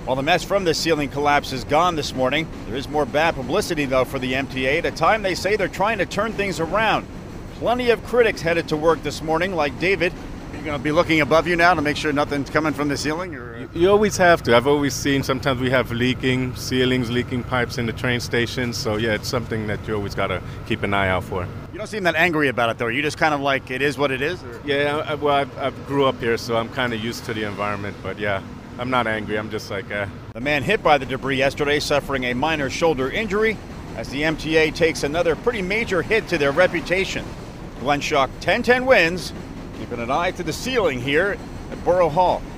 Well, the mess from the ceiling collapse is gone this morning. There is more bad publicity, though, for the MTA at a time they say they're trying to turn things around. Plenty of critics headed to work this morning, like David. You're going to be looking above you now to make sure nothing's coming from the ceiling? You always have to. I've always seen sometimes we have leaking ceilings, leaking pipes in the train stations. So, yeah, it's something that you always got to keep an eye out for. You don't seem that angry about it, though. You just kind of like, it is what it is? Or? Yeah, I grew up here, so I'm kind of used to the environment. But, yeah, I'm not angry. I'm just like... The man hit by the debris yesterday suffering a minor shoulder injury as the MTA takes another pretty major hit to their reputation. Glenn Schuck, 10-10 wins, keeping an eye to the ceiling here at Borough Hall.